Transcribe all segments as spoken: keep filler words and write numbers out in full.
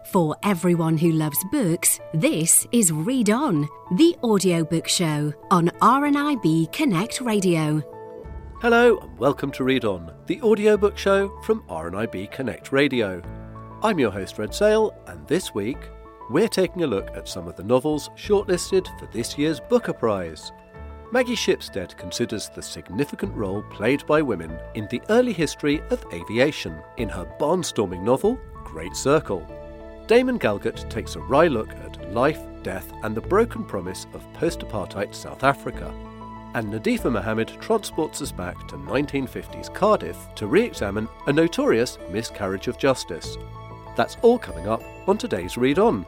For everyone who loves books, this is Read On, the audiobook show on R N I B Connect Radio. Hello and welcome to Read On, the audiobook show from R N I B Connect Radio. I'm your host Red Sale, and this week we're taking a look at some of the novels shortlisted for this year's Booker Prize. Maggie Shipstead considers the significant role played by women in the early history of aviation in her barnstorming novel, Great Circle. Damon Galgut takes a wry look at life, death and the broken promise of post-apartheid South Africa. And Nadifa Mohammed transports us back to nineteen fifties Cardiff to re-examine a notorious miscarriage of justice. That's all coming up on today's Read On.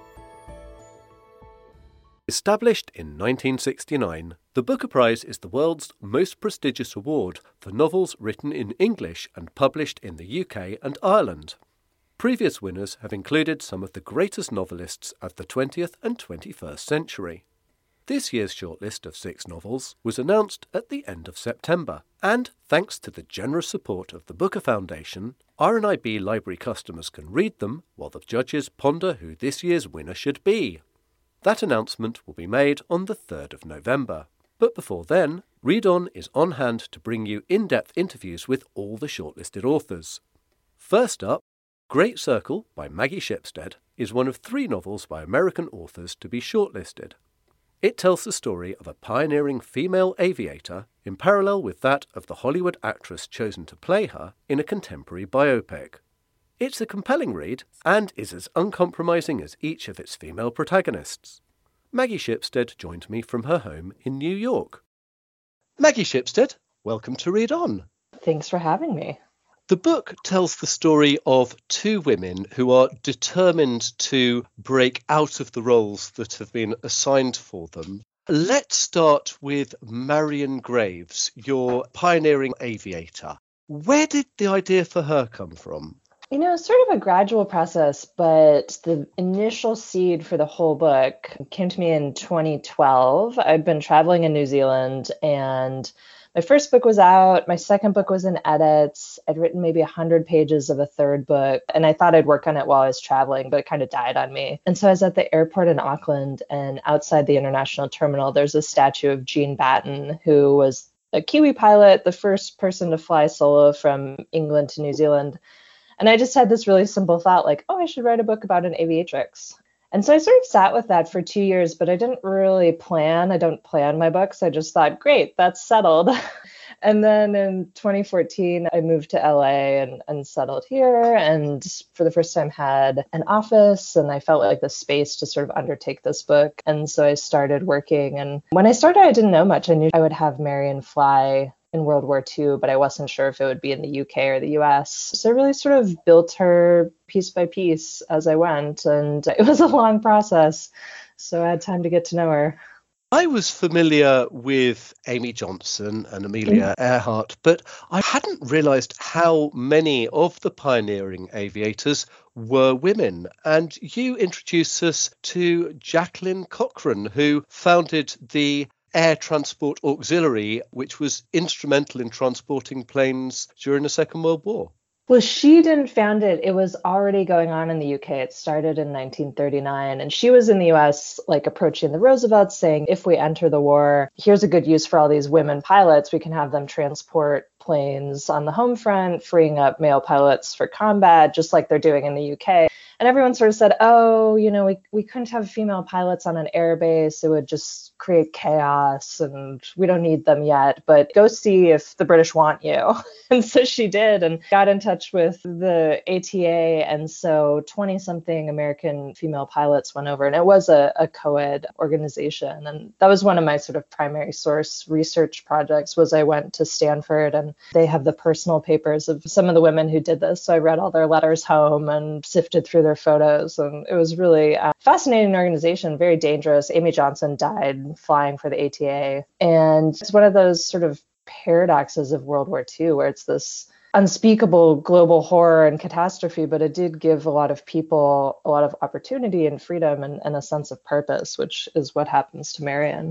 Established in nineteen sixty-nine, the Booker Prize is the world's most prestigious award for novels written in English and published in the U K and Ireland. Previous winners have included some of the greatest novelists of the twentieth and twenty-first century. This year's shortlist of six novels was announced at the end of September, and thanks to the generous support of the Booker Foundation, R N I B library customers can read them while the judges ponder who this year's winner should be. That announcement will be made on the third of November. But before then, Read On is on hand to bring you in-depth interviews with all the shortlisted authors. First up, Great Circle by Maggie Shipstead is one of three novels by American authors to be shortlisted. It tells the story of a pioneering female aviator in parallel with that of the Hollywood actress chosen to play her in a contemporary biopic. It's a compelling read and is as uncompromising as each of its female protagonists. Maggie Shipstead joined me from her home in New York. Maggie Shipstead, welcome to Read On. Thanks for having me. The book tells the story of two women who are determined to break out of the roles that have been assigned for them. Let's start with Marion Graves, your pioneering aviator. Where did the idea for her come from? You know, sort of a gradual process, but the initial seed for the whole book came to me in twenty twelve. I'd been traveling in New Zealand and my first book was out. My second book was in edits. I'd written maybe one hundred pages of a third book, and I thought I'd work on it while I was traveling, but it kind of died on me. And so I was at the airport in Auckland, and outside the international terminal, there's a statue of Jean Batten, who was a Kiwi pilot, the first person to fly solo from England to New Zealand. And I just had this really simple thought, like, oh, I should write a book about an aviatrix. And so I sort of sat with that for two years, but I didn't really plan. I don't plan my books. I just thought, great, that's settled. And then in twenty fourteen, I moved to L A and, and settled here. And for the first time had an office, and I felt like the space to sort of undertake this book. And so I started working. And when I started, I didn't know much. I knew I would have Marion fly in World War Two, but I wasn't sure if it would be in the U K or the U S. So I really sort of built her piece by piece as I went, and it was a long process. So I had time to get to know her. I was familiar with Amy Johnson and Amelia mm-hmm. Earhart, but I hadn't realised how many of the pioneering aviators were women. And you introduced us to Jacqueline Cochran, who founded the Air Transport Auxiliary, which was instrumental in transporting planes during the Second World War. Well, she didn't found it. It was already going on in the U K. It started in nineteen thirty-nine. And she was in the U S, like approaching the Roosevelts, saying, if we enter the war, here's a good use for all these women pilots. We can have them transport planes on the home front, freeing up male pilots for combat, just like they're doing in the U K. And everyone sort of said, oh, you know, we, we couldn't have female pilots on an airbase. It would just create chaos and we don't need them yet. But go see if the British want you. And so she did and got in touch with the A T A. And so twenty something American female pilots went over. And it was a, a co-ed organization. And that was one of my sort of primary source research projects was I went to Stanford and they have the personal papers of some of the women who did this. So I read all their letters home and sifted through their photos. And it was really a fascinating organization, very dangerous. Amy Johnson died flying for the A T A. And it's one of those sort of paradoxes of World War Two, where it's this unspeakable global horror and catastrophe, but it did give a lot of people a lot of opportunity and freedom and, and a sense of purpose, which is what happens to Marion.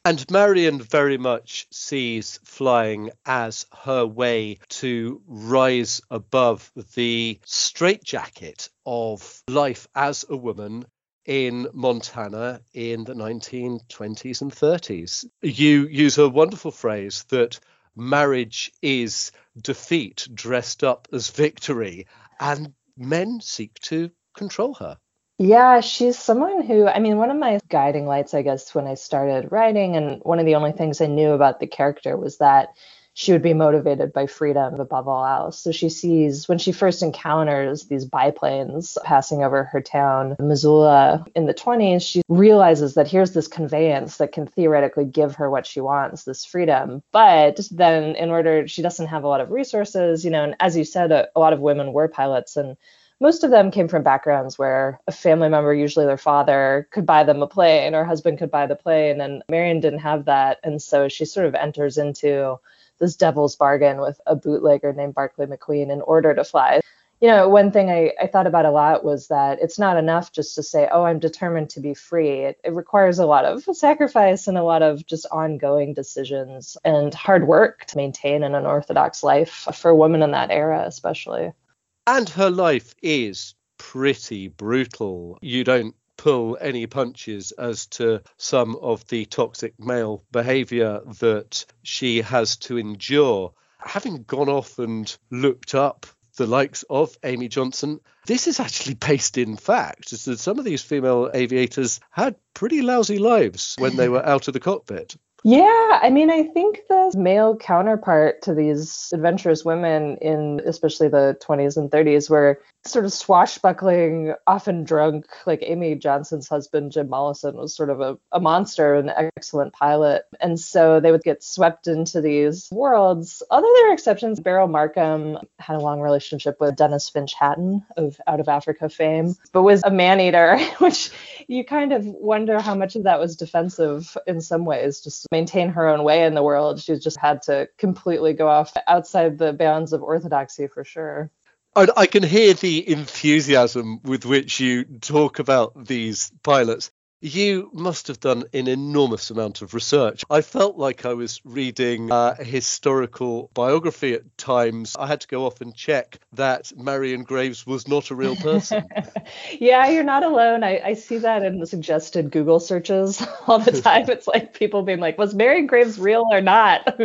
And Marion very much sees flying as her way to rise above the straitjacket of life as a woman in Montana in the nineteen twenties and thirties. You use a wonderful phrase that marriage is defeat dressed up as victory, and men seek to control her. Yeah, she's someone who, I mean, one of my guiding lights, I guess, when I started writing, and one of the only things I knew about the character was that she would be motivated by freedom above all else. So she sees, when she first encounters these biplanes passing over her town, Missoula, in the twenties, she realizes that here's this conveyance that can theoretically give her what she wants, this freedom. But then in order, she doesn't have a lot of resources, you know, and as you said, a, a lot of women were pilots, and most of them came from backgrounds where a family member, usually their father, could buy them a plane or husband could buy the plane. And Marion didn't have that. And so she sort of enters into this devil's bargain with a bootlegger named Barclay McQueen in order to fly. You know, one thing I, I thought about a lot was that it's not enough just to say, oh, I'm determined to be free. It, it requires a lot of sacrifice and a lot of just ongoing decisions and hard work to maintain an unorthodox life for women in that era, especially. And her life is pretty brutal. You don't pull any punches as to some of the toxic male behaviour that she has to endure. Having gone off and looked up the likes of Amy Johnson, this is actually based in fact. Some of these female aviators had pretty lousy lives when they were out of the cockpit. Yeah, I mean, I think the male counterpart to these adventurous women in especially the twenties and thirties were sort of swashbuckling, often drunk, like Amy Johnson's husband, Jim Mollison, was sort of a, a monster, an excellent pilot. And so they would get swept into these worlds. Although there are exceptions, Beryl Markham had a long relationship with Dennis Finch Hatton of Out of Africa fame, but was a man-eater, which you kind of wonder how much of that was defensive in some ways, just to maintain her own way in the world. She just had to completely go off outside the bounds of orthodoxy for sure. I can hear the enthusiasm with which you talk about these pilots. You must have done an enormous amount of research. I felt like I was reading a historical biography at times. I had to go off and check that Marion Graves was not a real person. Yeah, you're not alone. I, I see that in the suggested Google searches all the time. It's like people being like, was Marion Graves real or not?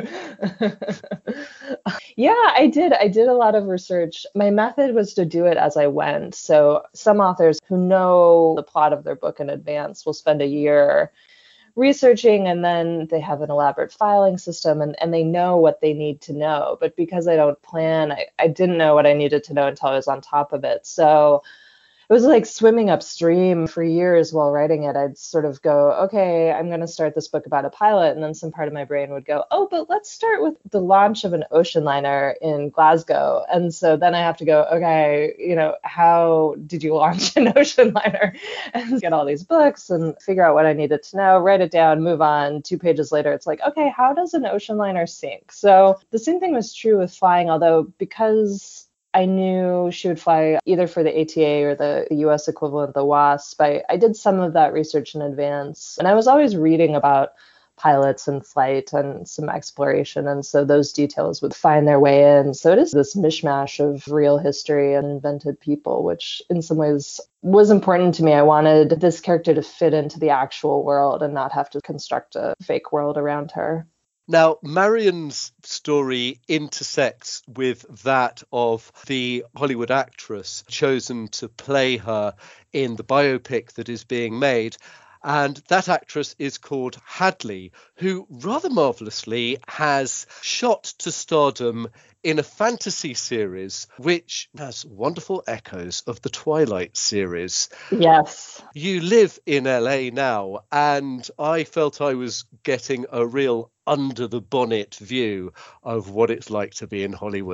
Yeah, I did. I did a lot of research. My method was to do it as I went. So some authors who know the plot of their book in advance will spend a year researching, and then they have an elaborate filing system, and, and they know what they need to know. But because I don't plan, I, I didn't know what I needed to know until I was on top of it. So it was like swimming upstream for years while writing it. I'd sort of go, okay, I'm going to start this book about a pilot. And then some part of my brain would go, oh, but let's start with the launch of an ocean liner in Glasgow. And so then I have to go, okay, you know, how did you launch an ocean liner? And get all these books and figure out what I needed to know, write it down, move on. Two pages later, it's like, okay, how does an ocean liner sink? So the same thing was true with flying, although because I knew she would fly either for the A T A or the U S equivalent, the WASP. I, I did some of that research in advance, and I was always reading about pilots and flight and some exploration, and so those details would find their way in. So it is this mishmash of real history and invented people, which in some ways was important to me. I wanted this character to fit into the actual world and not have to construct a fake world around her. Now, Marion's story intersects with that of the Hollywood actress chosen to play her in the biopic that is being made. And that actress is called Hadley, who rather marvellously has shot to stardom in a fantasy series which has wonderful echoes of the Twilight series. Yes. You live in L A now, and I felt I was getting a real under the bonnet view of what it's like to be in Hollywood.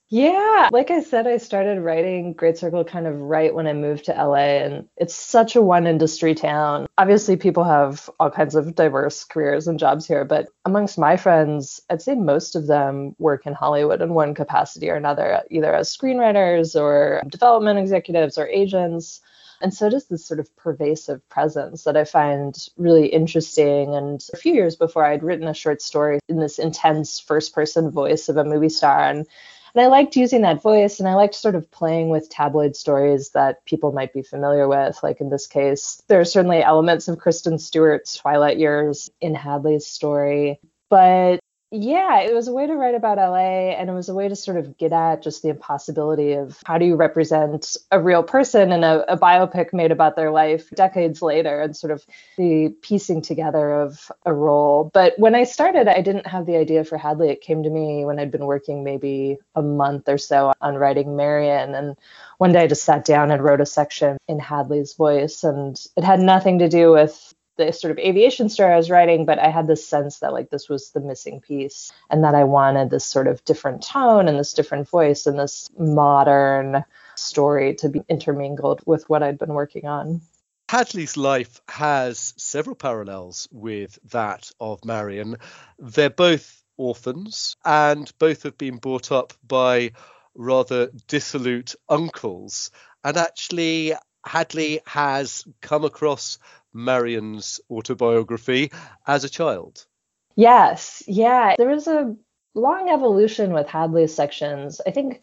Yeah, like I said, I started writing Great Circle kind of right when I moved to L A, and it's such a one industry town. Obviously, people have all kinds of diverse careers and jobs here, but amongst my friends, I'd say most of them work in Hollywood in one capacity or another, either as screenwriters or development executives or agents. And so it is this sort of pervasive presence that I find really interesting. And a few years before, I'd written a short story in this intense first person voice of a movie star. And and I liked using that voice, and I liked sort of playing with tabloid stories that people might be familiar with. Like in this case, there are certainly elements of Kristen Stewart's Twilight years in Hadley's story. But yeah, it was a way to write about L A, and it was a way to sort of get at just the impossibility of how do you represent a real person in a, a biopic made about their life decades later, and sort of the piecing together of a role. But when I started, I didn't have the idea for Hadley. It came to me when I'd been working maybe a month or so on writing Marian. And one day I just sat down and wrote a section in Hadley's voice, and it had nothing to do with the sort of aviation story I was writing, but I had this sense that like this was the missing piece, and that I wanted this sort of different tone and this different voice and this modern story to be intermingled with what I'd been working on. Hadley's life has several parallels with that of Marian. They're both orphans, and both have been brought up by rather dissolute uncles. And actually, Hadley has come across Marian's autobiography as a child. Yes, yeah. There was a long evolution with Hadley's sections. I think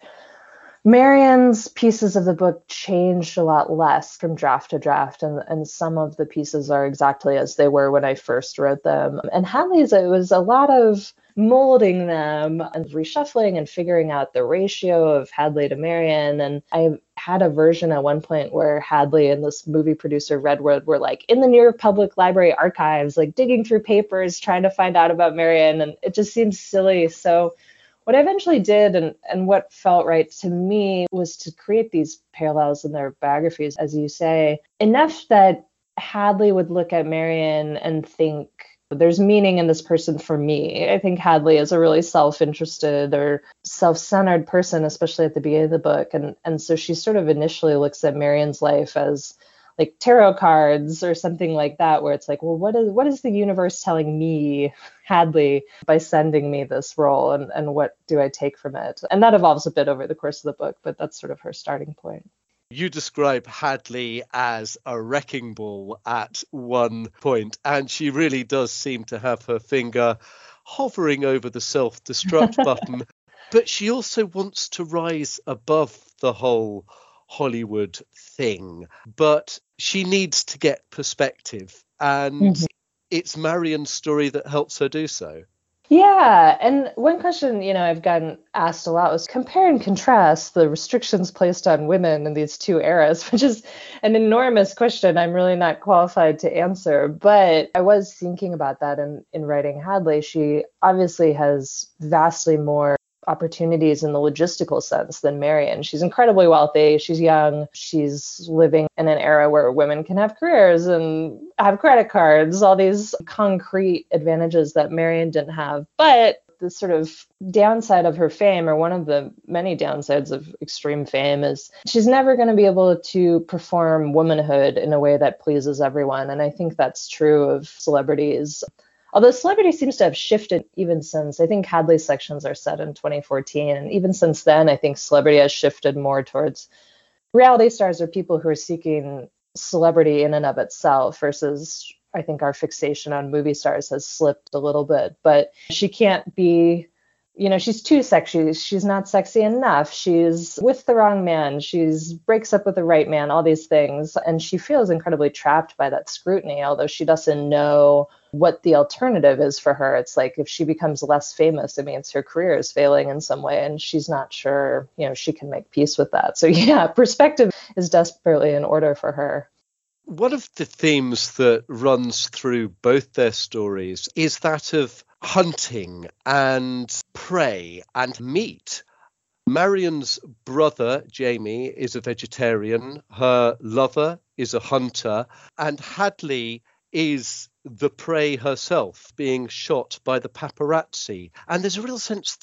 Marian's pieces of the book changed a lot less from draft to draft, and, and some of the pieces are exactly as they were when I first wrote them. And Hadley's, it was a lot of molding them and reshuffling and figuring out the ratio of Hadley to Marian. And I had a version at one point where Hadley and this movie producer Redwood were like in the New York Public Library archives, like digging through papers, trying to find out about Marian. And it just seemed silly. So what I eventually did, and, and what felt right to me, was to create these parallels in their biographies, as you say, enough that Hadley would look at Marian and think, there's meaning in this person for me. I think Hadley is a really self-interested or self-centered person, especially at the beginning of the book. And, and so she sort of initially looks at Marian's life as like tarot cards or something like that, where it's like, well, what is what is the universe telling me, Hadley, by sending me this role, and, and what do I take from it? And that evolves a bit over the course of the book, but that's sort of her starting point. You describe Hadley as a wrecking ball at one point, and she really does seem to have her finger hovering over the self-destruct button. But she also wants to rise above the whole Hollywood thing, but she needs to get perspective, and mm-hmm. it's Marian's story that helps her do so. Yeah, and one question, you know, I've gotten asked a lot was compare and contrast the restrictions placed on women in these two eras, which is an enormous question I'm really not qualified to answer. But I was thinking about that in, in writing Hadley. She obviously has vastly more opportunities in the logistical sense than Marian. She's incredibly wealthy. She's young. She's living in an era where women can have careers and have credit cards, all these concrete advantages that Marian didn't have. But the sort of downside of her fame, or one of the many downsides of extreme fame, is she's never going to be able to perform womanhood in a way that pleases everyone. And I think that's true of celebrities. Although celebrity seems to have shifted even since, I think Hadley's sections are set in twenty fourteen. And even since then, I think celebrity has shifted more towards reality stars or people who are seeking celebrity in and of itself, versus I think our fixation on movie stars has slipped a little bit. But she can't be, you know, she's too sexy. She's not sexy enough. She's with the wrong man. She's breaks up with the right man, all these things. And she feels incredibly trapped by that scrutiny, although she doesn't know what the alternative is for her. It's like if she becomes less famous, it means her career is failing in some way, and she's not sure, you know, she can make peace with that. So yeah, perspective is desperately in order for her. One of the themes that runs through both their stories is that of hunting and prey and meat. Marian's brother, Jamie, is a vegetarian. Her lover is a hunter. And Hadley is the prey herself, being shot by the paparazzi. And there's a real sense that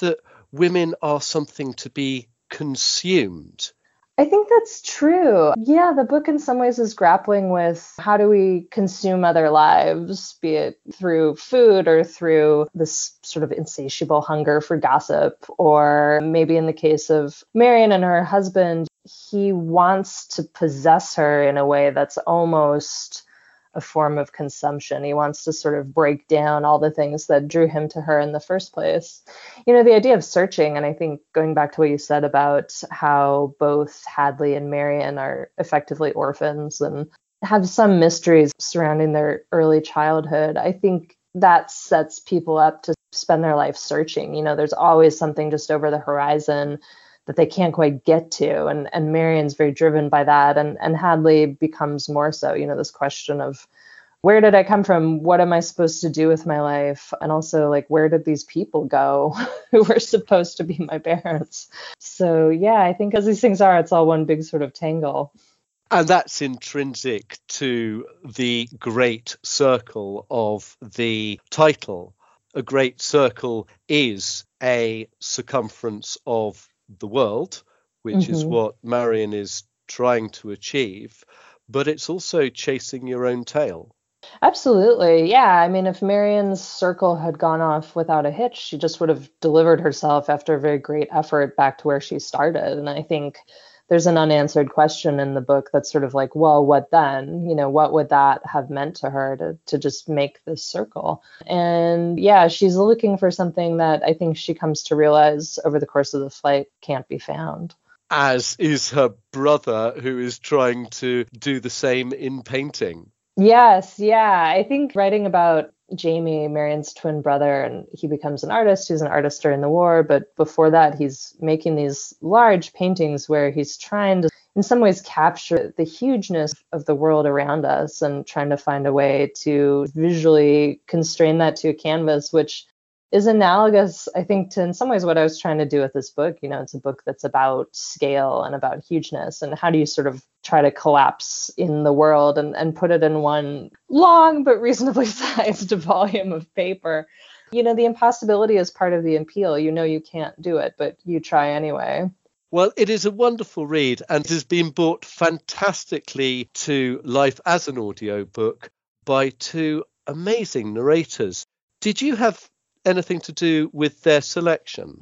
women are something to be consumed. I think that's true. Yeah, the book in some ways is grappling with how do we consume other lives, be it through food or through this sort of insatiable hunger for gossip, or maybe in the case of Marion and her husband, he wants to possess her in a way that's almost a form of consumption. He wants to sort of break down all the things that drew him to her in the first place. You know, the idea of searching, and I think going back to what you said about how both Hadley and Marion are effectively orphans and have some mysteries surrounding their early childhood, I think that sets people up to spend their life searching. You know, there's always something just over the horizon that they can't quite get to. And, and Marion's very driven by that. And, and Hadley becomes more so, you know, this question of where did I come from? What am I supposed to do with my life? And also, like, where did these people go who were supposed to be my parents? So, yeah, I think as these things are, it's all one big sort of tangle. And that's intrinsic to the great circle of the title. A great circle is a circumference of the world, which mm-hmm. is what Marion is trying to achieve, but it's also chasing your own tail. Absolutely. Yeah. I mean, if Marion's circle had gone off without a hitch, she just would have delivered herself after a very great effort back to where she started. And I think there's an unanswered question in the book that's sort of like, well, what then? You know, what would that have meant to her to, to just make this circle? And yeah, she's looking for something that I think she comes to realize over the course of the flight can't be found. As is her brother, who is trying to do the same in painting. Yes, yeah. I think writing about Jamie, Marion's twin brother, and he becomes an artist. He's an artist during the war, but before that, he's making these large paintings where he's trying to, in some ways, capture the hugeness of the world around us and trying to find a way to visually constrain that to a canvas, which is analogous, I think, to in some ways what I was trying to do with this book. You know, it's a book that's about scale and about hugeness, and how do you sort of try to collapse in the world and, and put it in one long but reasonably sized volume of paper. You know, the impossibility is part of the appeal. You know you can't do it, but you try anyway. Well, it is a wonderful read and has been brought fantastically to life as an audiobook by two amazing narrators. Did you have anything to do with their selection?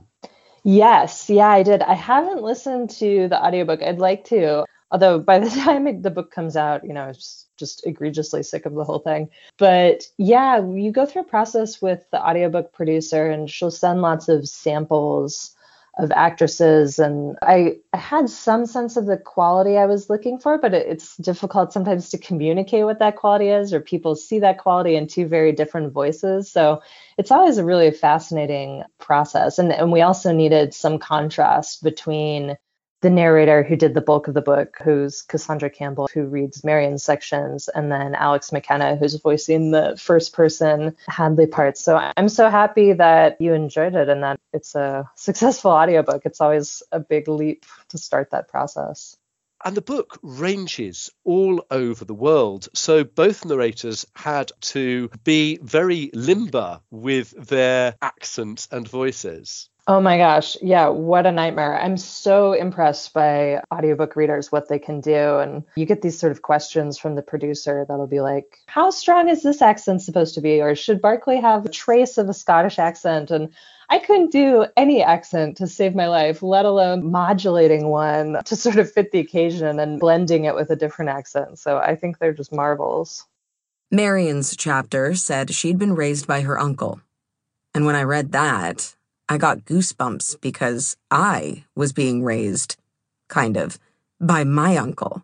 Yes, yeah, I did. I haven't listened to the audiobook. I'd like to. Although by the time it, the book comes out, you know, I was just egregiously sick of the whole thing. But yeah, you go through a process with the audiobook producer and she'll send lots of samples of actresses. And I, I had some sense of the quality I was looking for, but it, it's difficult sometimes to communicate what that quality is, or people see that quality in two very different voices. So it's always a really fascinating process. And, and we also needed some contrast between the narrator who did the bulk of the book, who's Cassandra Campbell, who reads Marion's sections, and then Alex McKenna, who's voicing the first person Hadley parts. So I'm so happy that you enjoyed it and that it's a successful audiobook. It's always a big leap to start that process. And the book ranges all over the world. So both narrators had to be very limber with their accents and voices. Oh my gosh. Yeah. What a nightmare. I'm so impressed by audiobook readers, what they can do. And you get these sort of questions from the producer that'll be like, how strong is this accent supposed to be? Or should Barclay have a trace of a Scottish accent? And I couldn't do any accent to save my life, let alone modulating one to sort of fit the occasion and blending it with a different accent. So I think they're just marvels. Marion's chapter said she'd been raised by her uncle. And when I read that, I got goosebumps because I was being raised, kind of, by my uncle.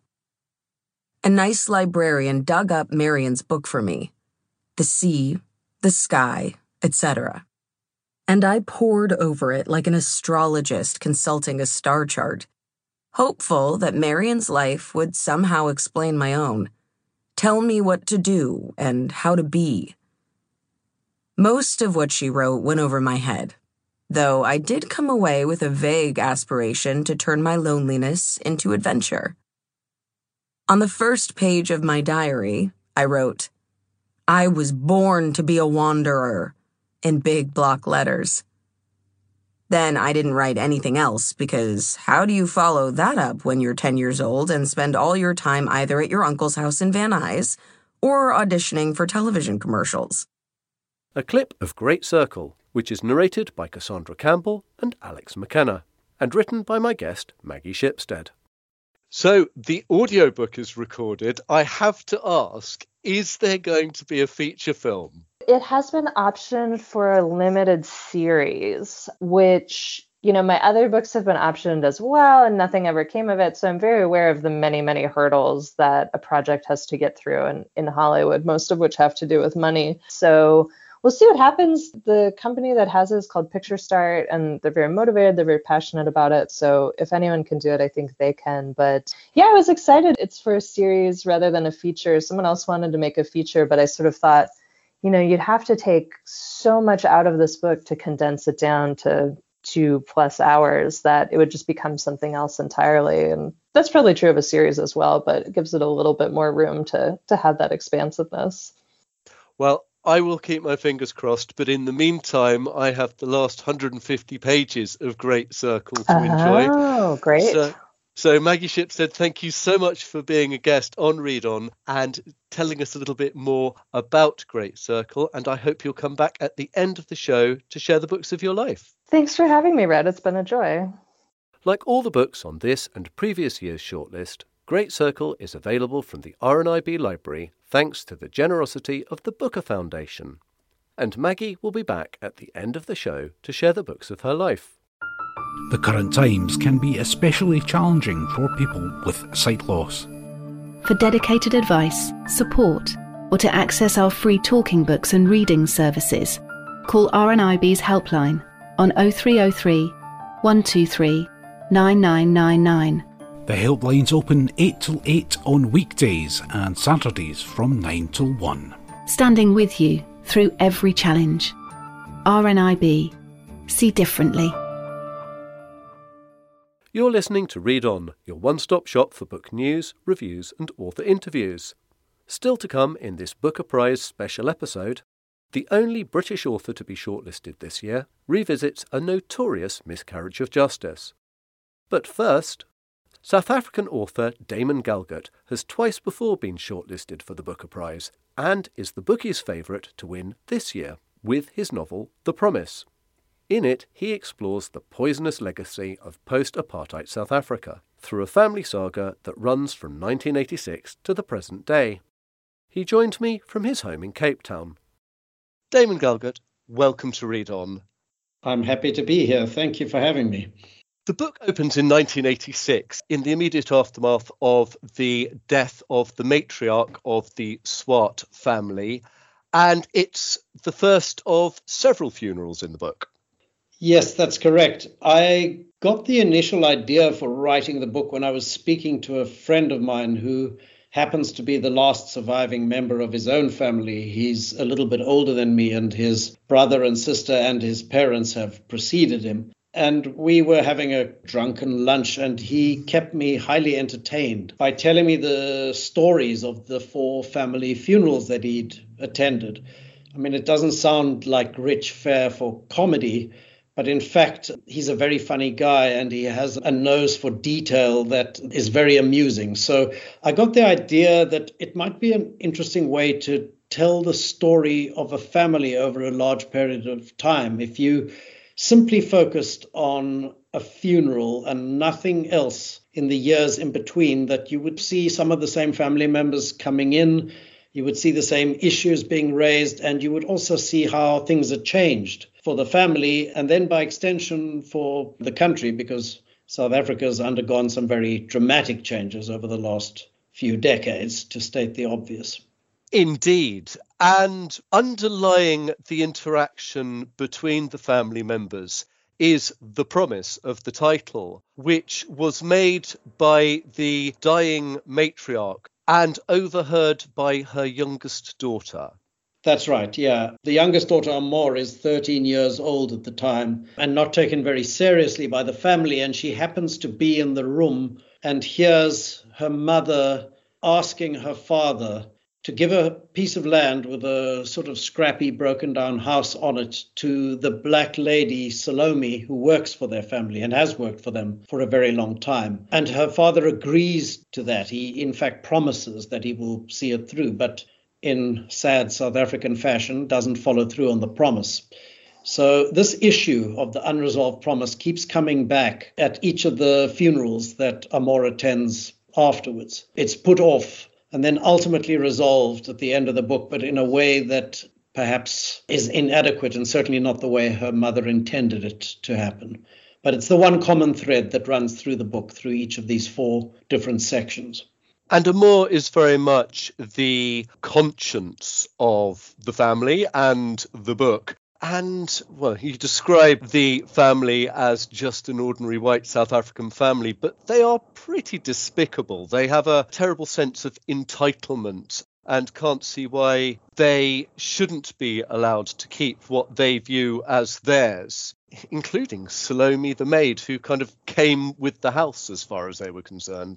A nice librarian dug up Marion's book for me, The Sea, the Sky, et cetera, and I pored over it like an astrologist consulting a star chart, hopeful that Marion's life would somehow explain my own, tell me what to do and how to be. Most of what she wrote went over my head, though I did come away with a vague aspiration to turn my loneliness into adventure. On the first page of my diary, I wrote, I was born to be a wanderer, in big block letters. Then I didn't write anything else, because how do you follow that up when you're ten years old and spend all your time either at your uncle's house in Van Nuys or auditioning for television commercials? A clip of Great Circle, which is narrated by Cassandra Campbell and Alex McKenna, and written by my guest, Maggie Shipstead. So the audiobook is recorded. I have to ask, is there going to be a feature film? It has been optioned for a limited series, which, you know, my other books have been optioned as well, and nothing ever came of it. So I'm very aware of the many, many hurdles that a project has to get through in, in Hollywood, most of which have to do with money. So we'll see what happens. The company that has it is called Picture Start, and they're very motivated. They're very passionate about it. So if anyone can do it, I think they can. But yeah, I was excited. It's for a series rather than a feature. Someone else wanted to make a feature, but I sort of thought, you know, you'd have to take so much out of this book to condense it down to two plus hours that it would just become something else entirely. And that's probably true of a series as well, but it gives it a little bit more room to to have that expansiveness. Well, I will keep my fingers crossed, but in the meantime, I have the last one hundred fifty pages of Great Circle to oh, enjoy. Oh, great. So, so Maggie Shipstead, thank you so much for being a guest on Read On and telling us a little bit more about Great Circle. And I hope you'll come back at the end of the show to share the books of your life. Thanks for having me, Red. It's been a joy. Like all the books on this and previous year's shortlist, Great Circle is available from the R N I B Library thanks to the generosity of the Booker Foundation. And Maggie will be back at the end of the show to share the books of her life. The current times can be especially challenging for people with sight loss. For dedicated advice, support, or to access our free talking books and reading services, call R N I B's helpline on oh three oh three, one two three, nine nine nine nine. The helpline's open eight till eight on weekdays and Saturdays from nine till one. Standing with you through every challenge. R N I B. See differently. You're listening to Read On, your one-stop shop for book news, reviews and author interviews. Still to come in this Booker Prize special episode, the only British author to be shortlisted this year revisits a notorious miscarriage of justice. But first, South African author Damon Galgut has twice before been shortlisted for the Booker Prize and is the bookies' favourite to win this year with his novel The Promise. In it, he explores the poisonous legacy of post-apartheid South Africa through a family saga that runs from nineteen eighty-six to the present day. He joined me from his home in Cape Town. Damon Galgut, welcome to Read On. I'm happy to be here. Thank you for having me. The book opens in nineteen eighty-six, in the immediate aftermath of the death of the matriarch of the Swart family, and it's the first of several funerals in the book. Yes, that's correct. I got the initial idea for writing the book when I was speaking to a friend of mine who happens to be the last surviving member of his own family. He's a little bit older than me, and his brother and sister and his parents have preceded him. And we were having a drunken lunch, and he kept me highly entertained by telling me the stories of the four family funerals that he'd attended. I mean, it doesn't sound like rich fare for comedy, but in fact, he's a very funny guy, and he has a nose for detail that is very amusing. So I got the idea that it might be an interesting way to tell the story of a family over a large period of time. If you simply focused on a funeral and nothing else in the years in between, that you would see some of the same family members coming in, you would see the same issues being raised, and you would also see how things had changed for the family and then by extension for the country, because South Africa has undergone some very dramatic changes over the last few decades, to state the obvious. Indeed. And underlying the interaction between the family members is the promise of the title, which was made by the dying matriarch and overheard by her youngest daughter. That's right, yeah. The youngest daughter, Amor, is thirteen years old at the time and not taken very seriously by the family. And she happens to be in the room and hears her mother asking her father to give a piece of land with a sort of scrappy, broken down house on it to the black lady, Salome, who works for their family and has worked for them for a very long time. And her father agrees to that. He, in fact, promises that he will see it through, but in sad South African fashion, doesn't follow through on the promise. So this issue of the unresolved promise keeps coming back at each of the funerals that Amor attends afterwards. It's put off and then ultimately resolved at the end of the book, but in a way that perhaps is inadequate and certainly not the way her mother intended it to happen. But it's the one common thread that runs through the book, through each of these four different sections. And Amor is very much the conscience of the family and the book. And, well, you describe the family as just an ordinary white South African family, but they are pretty despicable. They have a terrible sense of entitlement and can't see why they shouldn't be allowed to keep what they view as theirs, including Salome the maid, who kind of came with the house as far as they were concerned.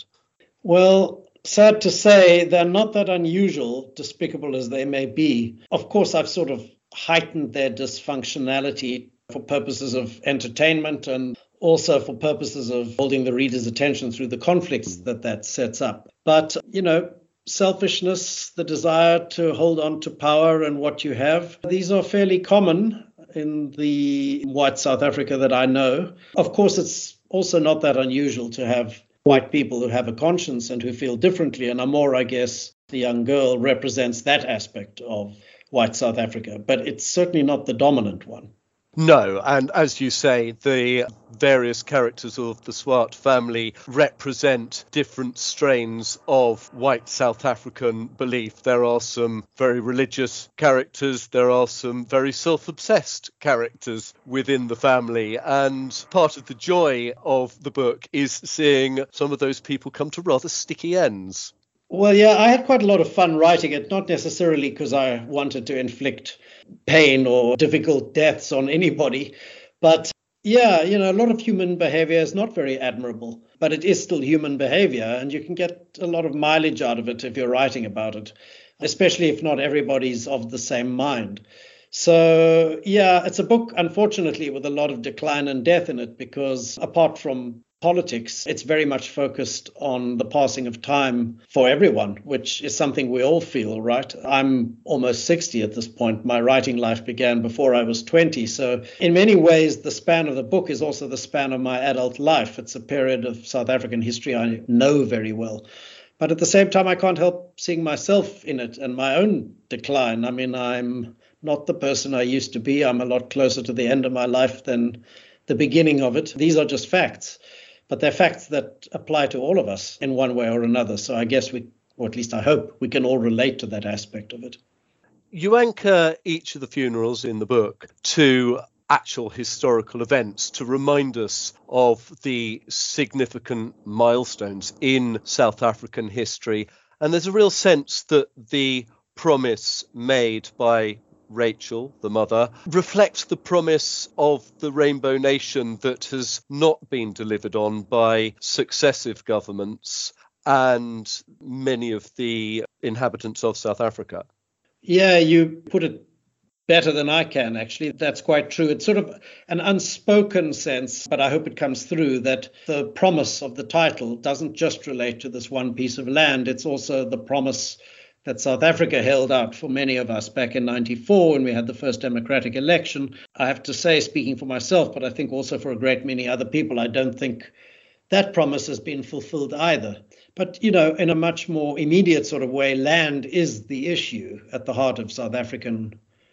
Well, sad to say, they're not that unusual, despicable as they may be. Of course, I've sort of heightened their dysfunctionality for purposes of entertainment and also for purposes of holding the reader's attention through the conflicts that that sets up. But, you know, selfishness, the desire to hold on to power and what you have, these are fairly common in the white South Africa that I know. Of course, it's also not that unusual to have white people who have a conscience and who feel differently. And Amor, I guess, the young girl, represents that aspect of white South Africa, but it's certainly not the dominant one. No, and as you say, the various characters of the Swart family represent different strains of white South African belief. There are some very religious characters, there are some very self-obsessed characters within the family, and part of the joy of the book is seeing some of those people come to rather sticky ends. Well, yeah, I had quite a lot of fun writing it, not necessarily because I wanted to inflict pain or difficult deaths on anybody. But yeah, you know, a lot of human behavior is not very admirable, but it is still human behavior. And you can get a lot of mileage out of it if you're writing about it, especially if not everybody's of the same mind. So, yeah, it's a book, unfortunately, with a lot of decline and death in it, because apart from politics, it's very much focused on the passing of time for everyone, which is something we all feel, right? I'm almost sixty at this point. My writing life began before I was twenty. So in many ways, the span of the book is also the span of my adult life. It's a period of South African history I know very well. But at the same time, I can't help seeing myself in it and my own decline. I mean, I'm not the person I used to be. I'm a lot closer to the end of my life than the beginning of it. These are just facts. But they're facts that apply to all of us in one way or another. So I guess we, or at least I hope, we can all relate to that aspect of it. You anchor each of the funerals in the book to actual historical events to remind us of the significant milestones in South African history. And there's a real sense that the promise made by Rachel, the mother, reflects the promise of the Rainbow Nation that has not been delivered on by successive governments and many of the inhabitants of South Africa. Yeah, you put it better than I can, actually. That's quite true. It's sort of an unspoken sense, but I hope it comes through, that the promise of the title doesn't just relate to this one piece of land. It's also the promise that South Africa held out for many of us back in ninety-four when we had the first democratic election. I have to say, speaking for myself, but I think also for a great many other people, I don't think that promise has been fulfilled either. But, you know, in a much more immediate sort of way, land is the issue at the heart of South African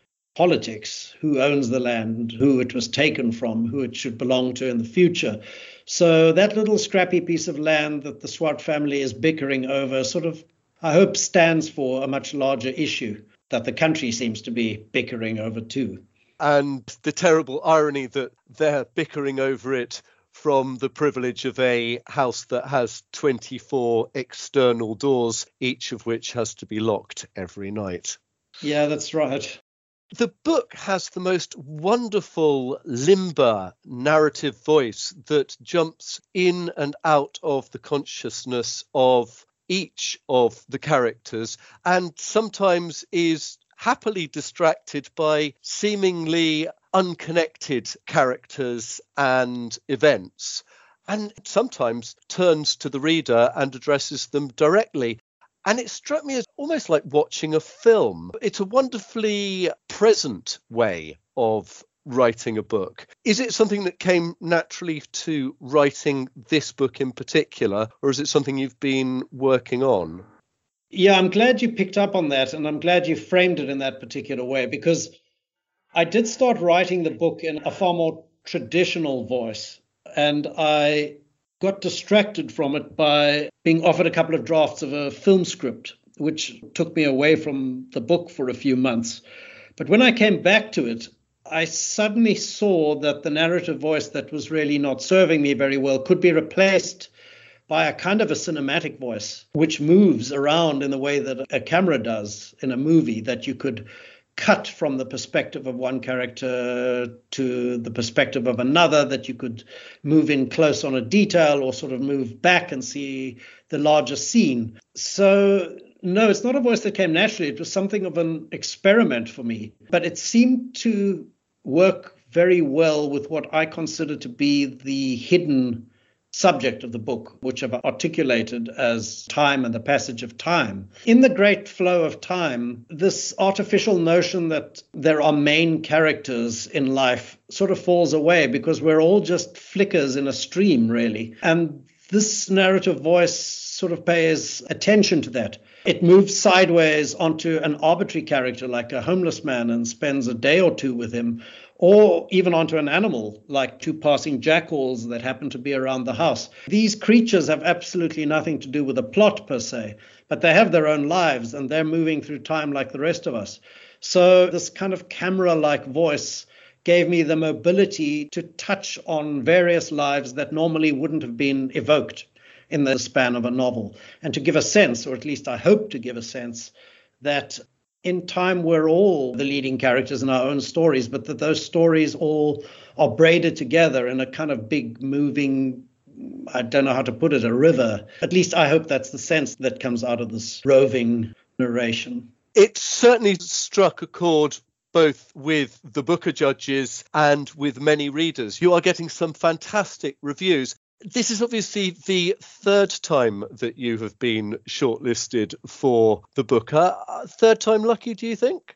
politics. Who owns the land, who it was taken from, who it should belong to in the future. So that little scrappy piece of land that the Swart family is bickering over sort of, I hope, stands for a much larger issue that the country seems to be bickering over too. And the terrible irony that they're bickering over it from the privilege of a house that has twenty-four external doors, each of which has to be locked every night. Yeah, that's right. The book has the most wonderful limber narrative voice that jumps in and out of the consciousness of each of the characters and sometimes is happily distracted by seemingly unconnected characters and events, and sometimes turns to the reader and addresses them directly. And it struck me as almost like watching a film. It's a wonderfully present way of writing a book. Is it something that came naturally to writing this book in particular, or is it something you've been working on? Yeah, I'm glad you picked up on that, and I'm glad you framed it in that particular way, because I did start writing the book in a far more traditional voice, and I got distracted from it by being offered a couple of drafts of a film script, which took me away from the book for a few months. But when I came back to it, I suddenly saw that the narrative voice that was really not serving me very well could be replaced by a kind of a cinematic voice, which moves around in the way that a camera does in a movie, that you could cut from the perspective of one character to the perspective of another, that you could move in close on a detail or sort of move back and see the larger scene. So no, it's not a voice that came naturally. It was something of an experiment for me, but it seemed to work very well with what I consider to be the hidden subject of the book, which I've articulated as time and the passage of time. In the great flow of time, this artificial notion that there are main characters in life sort of falls away, because we're all just flickers in a stream, really. And this narrative voice sort of pays attention to that. It moves sideways onto an arbitrary character like a homeless man and spends a day or two with him, or even onto an animal like two passing jackals that happen to be around the house. These creatures have absolutely nothing to do with the plot per se, but they have their own lives and they're moving through time like the rest of us. So this kind of camera-like voice gave me the mobility to touch on various lives that normally wouldn't have been evoked in the span of a novel, and to give a sense, or at least I hope to give a sense, that in time we're all the leading characters in our own stories, but that those stories all are braided together in a kind of big moving, I don't know how to put it, a river. At least I hope that's the sense that comes out of this roving narration. It certainly struck a chord both with the Booker judges and with many readers. You are getting some fantastic reviews. This is obviously the third time that you have been shortlisted for the Booker. Third time lucky, do you think?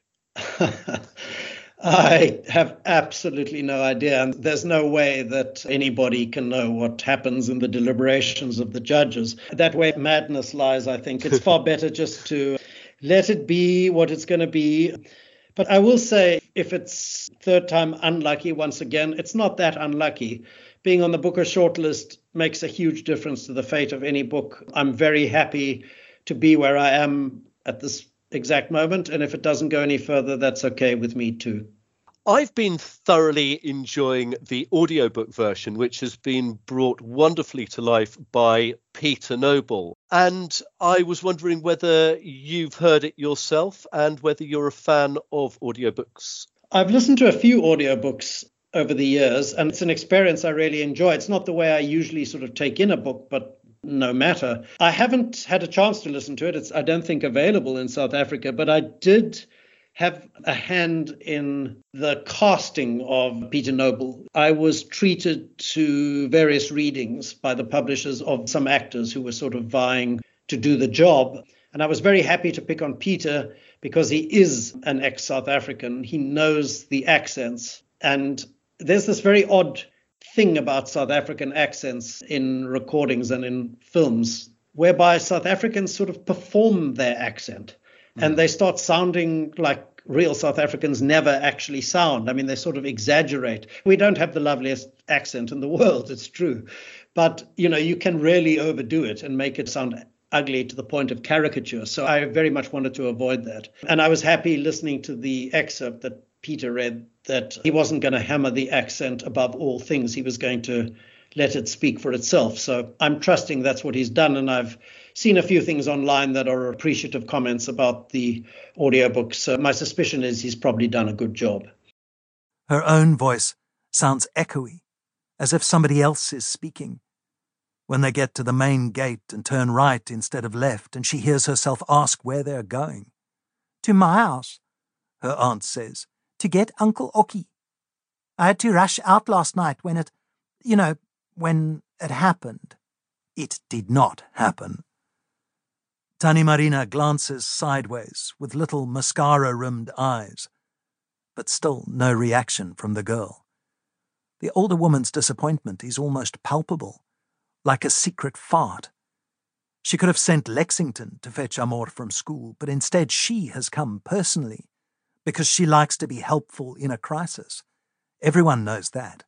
I have absolutely no idea. And there's no way that anybody can know what happens in the deliberations of the judges. That way madness lies, I think. It's far better just to let it be what it's going to be. But I will say, if it's third time unlucky once again, it's not that unlucky. Being on the Booker shortlist makes a huge difference to the fate of any book. I'm very happy to be where I am at this exact moment. And if it doesn't go any further, that's okay with me too. I've been thoroughly enjoying the audiobook version, which has been brought wonderfully to life by Peter Noble. And I was wondering whether you've heard it yourself and whether you're a fan of audiobooks. I've listened to a few audiobooks over the years, and it's an experience I really enjoy. It's not the way I usually sort of take in a book, but no matter. I haven't had a chance to listen to it. It's, I don't think, available in South Africa, but I did have a hand in the casting of Peter Noble. I was treated to various readings by the publishers of some actors who were sort of vying to do the job. And I was very happy to pick on Peter because he is an ex-South African. He knows the accents. And there's this very odd thing about South African accents in recordings and in films, whereby South Africans sort of perform their accent. And they start sounding like real South Africans never actually sound. I mean, they sort of exaggerate. We don't have the loveliest accent in the world, it's true. But, you know, you can really overdo it and make it sound ugly to the point of caricature. So I very much wanted to avoid that. And I was happy listening to the excerpt that Peter read, that he wasn't going to hammer the accent above all things. He was going to let it speak for itself. So I'm trusting that's what he's done. And I've seen a few things online that are appreciative comments about the audiobook. So my suspicion is he's probably done a good job. Her own voice sounds echoey, as if somebody else is speaking. When they get to the main gate and turn right instead of left, and she hears herself ask where they're going. To my house, her aunt says, to get Uncle Oki. I had to rush out last night when it, you know, when it happened. It did not happen. Tani Marina glances sideways with little mascara-rimmed eyes, but still no reaction from the girl. The older woman's disappointment is almost palpable, like a secret fart. She could have sent Lexington to fetch Amor from school, but instead she has come personally, because she likes to be helpful in a crisis. Everyone knows that.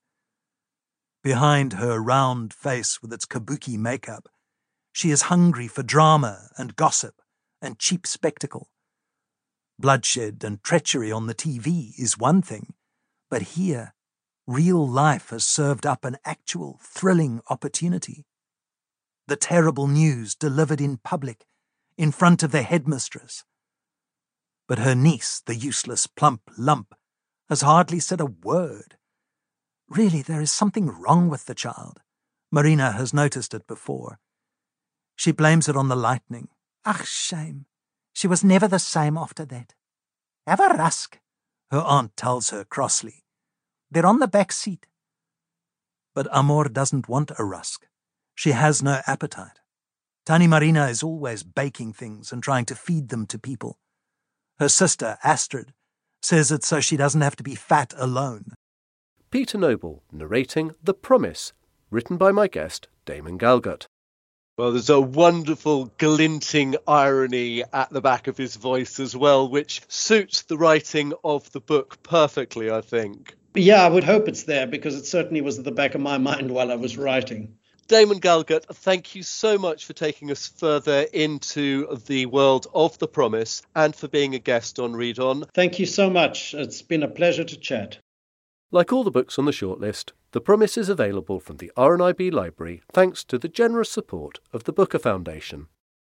Behind her round face with its kabuki makeup, she is hungry for drama and gossip and cheap spectacle. Bloodshed and treachery on the T V is one thing, but here, real life has served up an actual, thrilling opportunity. The terrible news delivered in public, in front of the headmistress. But her niece, the useless plump lump, has hardly said a word. Really, there is something wrong with the child. Marina has noticed it before. She blames it on the lightning. Ach, shame. She was never the same after that. Have a rusk, her aunt tells her crossly. They're on the back seat. But Amor doesn't want a rusk. She has no appetite. Tani Marina is always baking things and trying to feed them to people. Her sister, Astrid, says it's so she doesn't have to be fat alone. Peter Noble narrating The Promise, written by my guest, Damon Galgut. Well, there's a wonderful glinting irony at the back of his voice as well, which suits the writing of the book perfectly, I think. Yeah, I would hope it's there, because it certainly was at the back of my mind while I was writing. Damon Galgut, thank you so much for taking us further into the world of The Promise and for being a guest on Read On. Thank you so much. It's been a pleasure to chat. Like all the books on the shortlist, The Promise is available from the R N I B Library thanks to the generous support of the Booker Foundation.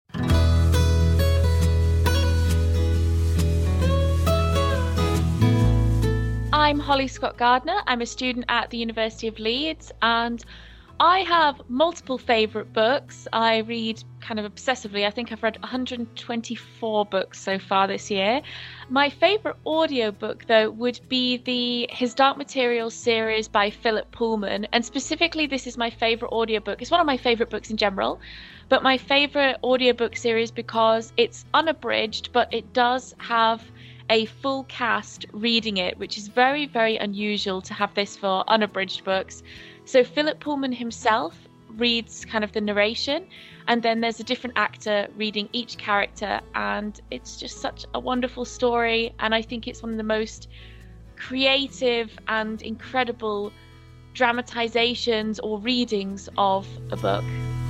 I'm Holly Scott Gardner. I'm a student at the University of Leeds, and I have multiple favourite books. I read kind of obsessively. I think I've read one hundred twenty-four books so far this year. My favourite audiobook, though, would be the His Dark Materials series by Philip Pullman. And specifically, this is my favourite audiobook. It's one of my favourite books in general, but my favourite audiobook series because it's unabridged, but it does have a full cast reading it, which is very, very unusual to have this for unabridged books. So Philip Pullman himself reads kind of the narration, and then there's a different actor reading each character, and it's just such a wonderful story, and I think it's one of the most creative and incredible dramatizations or readings of a book.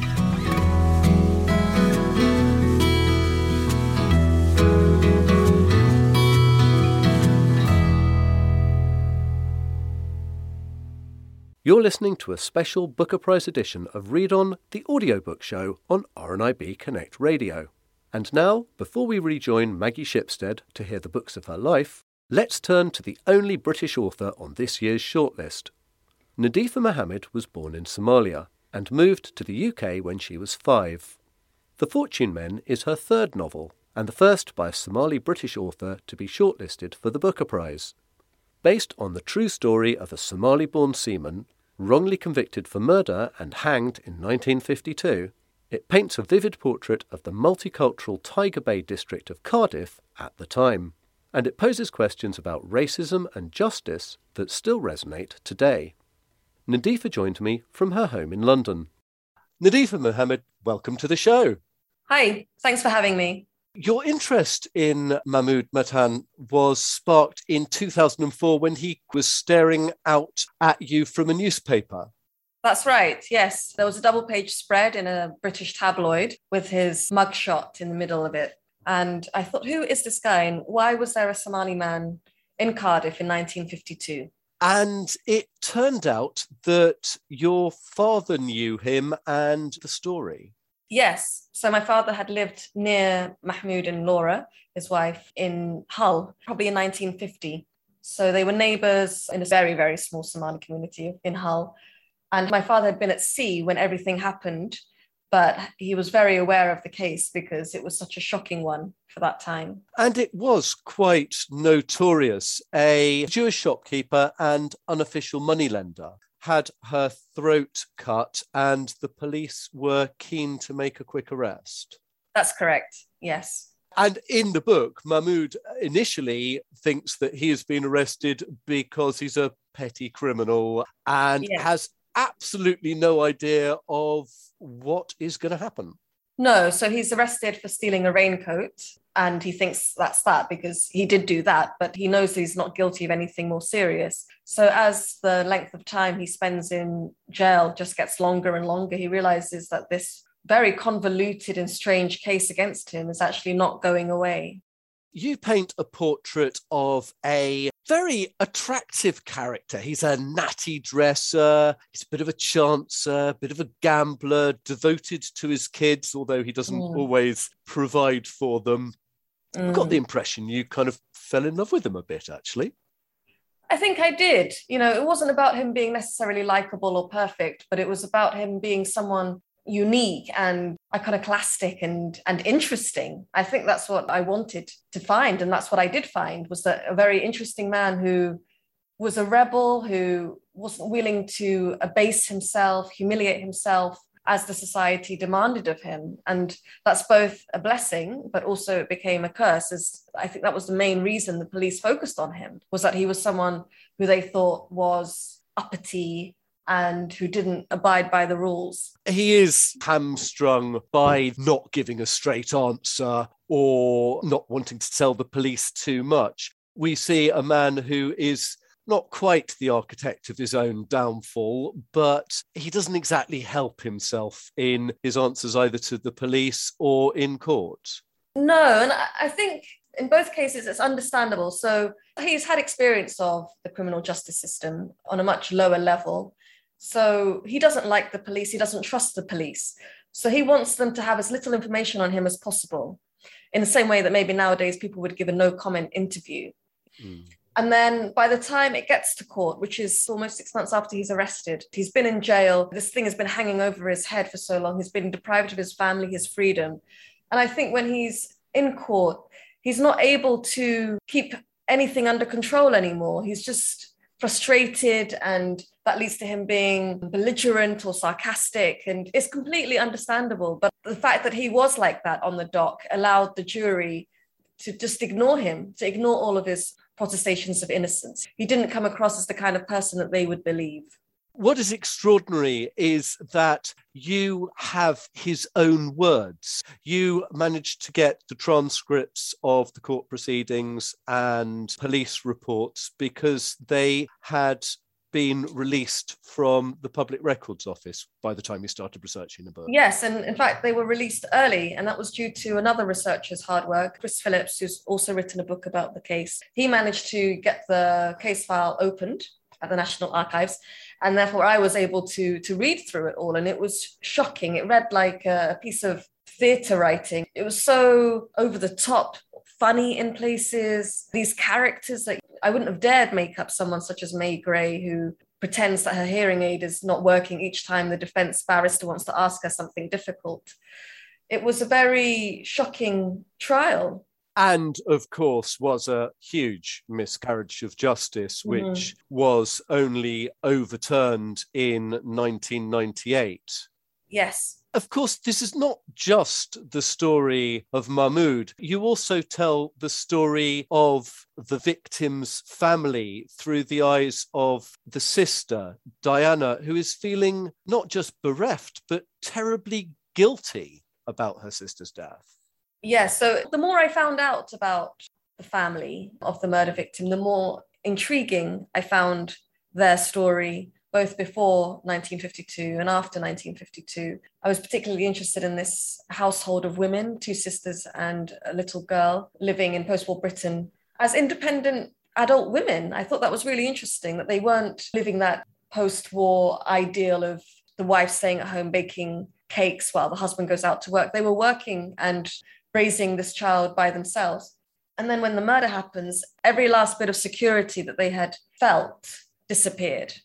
You're listening to a special Booker Prize edition of Read On, the audiobook show on R N I B Connect Radio. And now, before we rejoin Maggie Shipstead to hear the books of her life, let's turn to the only British author on this year's shortlist. Nadifa Mohammed was born in Somalia and moved to the U K when she was five. The Fortune Men is her third novel, and the first by a Somali-British author to be shortlisted for the Booker Prize. Based on the true story of a Somali-born seaman wrongly convicted for murder and hanged in nineteen fifty-two, it paints a vivid portrait of the multicultural Tiger Bay district of Cardiff at the time, and it poses questions about racism and justice that still resonate today. Nadifa joined me from her home in London. Nadifa Mohammed, welcome to the show. Hi, thanks for having me. Your interest in Mahmoud Matan was sparked in two thousand four when he was staring out at you from a newspaper. That's right, yes. There was a double-page spread in a British tabloid with his mugshot in the middle of it. And I thought, who is this guy and why was there a Somali man in Cardiff in nineteen fifty-two? And it turned out that your father knew him and the story. Yes. So my father had lived near Mahmoud and Laura, his wife, in Hull, probably in nineteen fifty. So they were neighbours in a very, very small Somali community in Hull. And my father had been at sea when everything happened, but he was very aware of the case because it was such a shocking one for that time. And it was quite notorious. A Jewish shopkeeper and unofficial moneylender had her throat cut, and the police were keen to make a quick arrest. That's correct, yes. And in the book, Mahmoud initially thinks that he has been arrested because he's a petty criminal and yes. has absolutely no idea of what is going to happen. No, so he's arrested for stealing a raincoat, and he thinks that's that because he did do that, but he knows he's not guilty of anything more serious. So as the length of time he spends in jail just gets longer and longer, he realizes that this very convoluted and strange case against him is actually not going away. You paint a portrait of a very attractive character. He's a natty dresser, he's a bit of a chancer, a bit of a gambler, devoted to his kids, although he doesn't mm. always provide for them. Mm. I got the impression you kind of fell in love with him a bit, actually. I think I did. You know, it wasn't about him being necessarily likable or perfect, but it was about him being someone unique and iconoclastic and and interesting. I think that's what I wanted to find, and that's what I did find, was that a very interesting man who was a rebel, who wasn't willing to abase himself, humiliate himself as the society demanded of him. And that's both a blessing, but also it became a curse, as I think that was the main reason the police focused on him, was that he was someone who they thought was uppity and who didn't abide by the rules. He is hamstrung by not giving a straight answer or not wanting to tell the police too much. We see a man who is not quite the architect of his own downfall, but he doesn't exactly help himself in his answers either to the police or in court. No, and I think in both cases it's understandable. So he's had experience of the criminal justice system on a much lower level. So he doesn't like the police, he doesn't trust the police. So he wants them to have as little information on him as possible, in the same way that maybe nowadays people would give a no comment interview. Mm. And then by the time it gets to court, which is almost six months after he's arrested, he's been in jail. This thing has been hanging over his head for so long. He's been deprived of his family, his freedom. And I think when he's in court, he's not able to keep anything under control anymore. He's just frustrated, and that leads to him being belligerent or sarcastic, and it's completely understandable. But the fact that he was like that on the dock allowed the jury to just ignore him, to ignore all of his protestations of innocence. He didn't come across as the kind of person that they would believe. What is extraordinary is that you have his own words. You managed to get the transcripts of the court proceedings and police reports because they had been released from the Public Records Office by the time you started researching the book. Yes, and in fact, they were released early, and that was due to another researcher's hard work, Chris Phillips, who's also written a book about the case. He managed to get the case file opened at the National Archives, and therefore I was able to, to read through it all, and it was shocking. It read like a piece of theatre writing. It was so over the top, funny in places, these characters that I wouldn't have dared make up someone such as May Gray, who pretends that her hearing aid is not working each time the defense barrister wants to ask her something difficult. It was a very shocking trial. And, of course, was a huge miscarriage of justice, which mm. was only overturned in nineteen ninety-eight. Yes. Of course, this is not just the story of Mahmoud. You also tell the story of the victim's family through the eyes of the sister, Diana, who is feeling not just bereft, but terribly guilty about her sister's death. Yes, so the more I found out about the family of the murder victim, the more intriguing I found their story, both before nineteen fifty-two and after nineteen fifty-two. I was particularly interested in this household of women, two sisters and a little girl, living in post-war Britain as independent adult women. I thought that was really interesting, that they weren't living that post-war ideal of the wife staying at home baking cakes while the husband goes out to work. They were working and raising this child by themselves. And then when the murder happens, every last bit of security that they had felt disappeared.